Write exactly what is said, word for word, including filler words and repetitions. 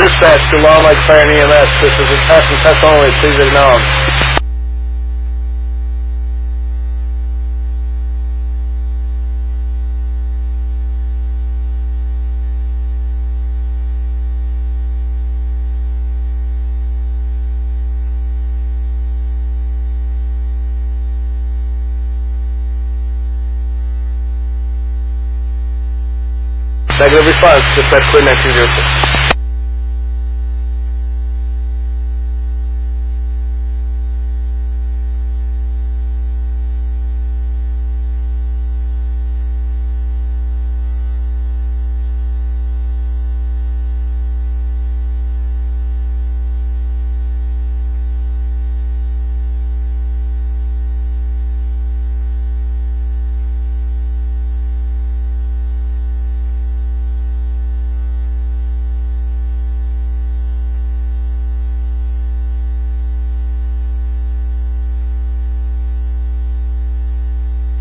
Dispatch to Long Lake Fire and E M S. This is a test and test only. Please acknowledge. Negative response. Dispatch clear nineteen zero six.